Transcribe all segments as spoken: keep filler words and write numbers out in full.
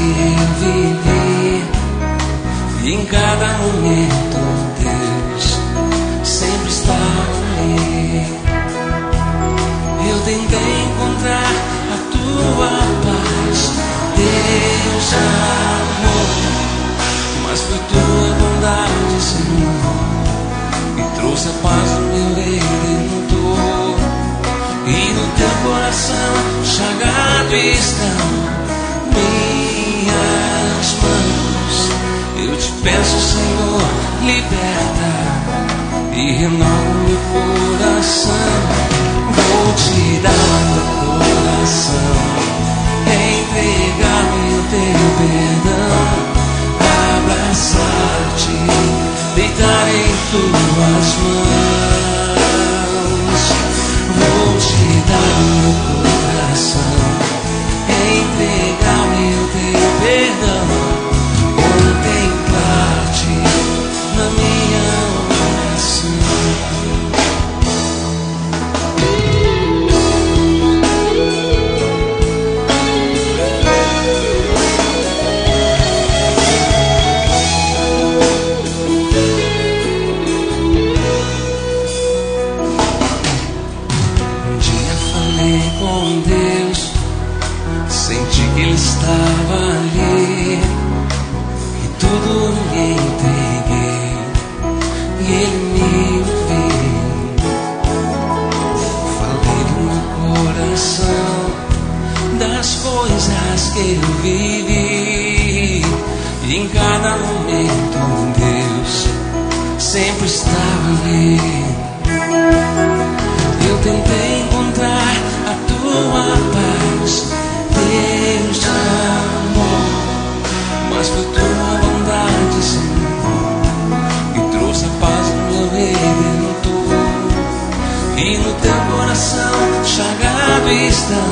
eu vivi, e em cada momento Deus sempre estava ali. Eu tentei encontrar a tua paz, Deus amor, mas foi tua bondade, Senhor, que trouxe a paz no meu Redentor. E no teu coração chagado estão minhas mãos. Eu te peço, Senhor, liberta e renova meu coração. Vou te dar meu coração, entregar-me o teu perdão, abraçar-te, deitar em tuas mãos. Vou te dar meu coração, entregar-me o teu perdão, contemplar-te na minha oração. Com Deus, senti que Ele estava ali, e tudo lhe entreguei, e Ele me ouviu. Falei do meu coração, das coisas que eu vivi, e em cada momento Deus sempre estava ali. Eu tentei encontrar a tua paz, Deus de amor, mas foi tua bondade, Senhor, que trouxe a paz no meu Redentor. E no teu coração chagado estão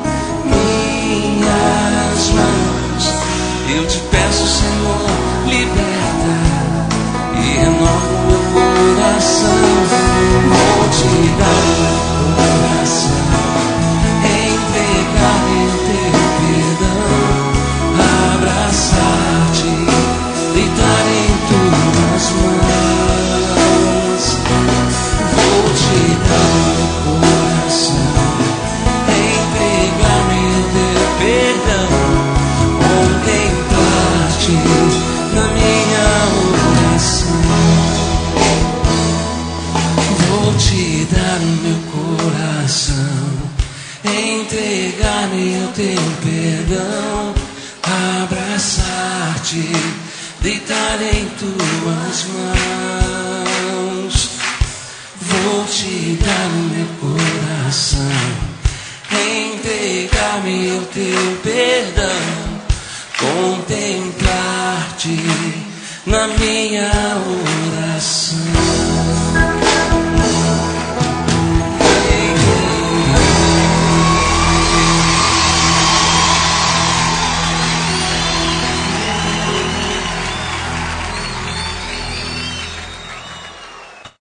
minhas mãos. Eu te peço, Senhor, liberta e renova o meu coração. Vou te dar meu coração, entregar-me o teu perdão, abraçar-te, deitar em tuas mãos. Vou te dar meu coração, entregar-me o teu perdão, contemplar-te na minha oração. Vou te dar o meu coração, entregar-me o teu perdão, abraçar-te, deitar em tuas mãos. Vou te dar o meu coração, entregar-me o teu perdão, contemplar-te na minha oração.